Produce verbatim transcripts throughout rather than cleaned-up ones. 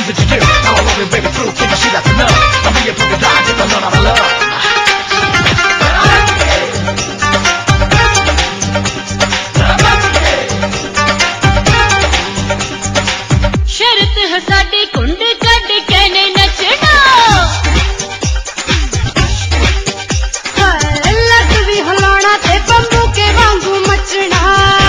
did you do? Now I'm rolling baby through, can you see that enough? I'm being put the die, get the love out of love. शरत है साडी कुंड कड के ने नचना लट भी हिलाना ते बंबू के वांगू मचना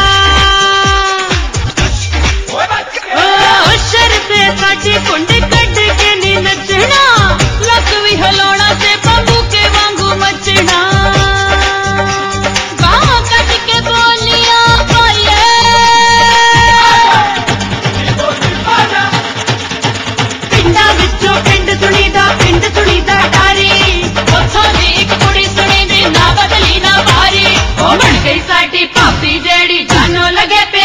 शरत है साडी कुंड कड के ने नचना लट भी हिलाना ते बंबू के वांगू मचना गाँव कट के बोलियां पाइए पिंडा विचों पिंड सुनीदा पिंड सुनीदा डारी उथों दी इक कुड़ी सुनी दी ना बदली ना बारी ओ बन गई साडी भाभी जेड़ी जानो लगे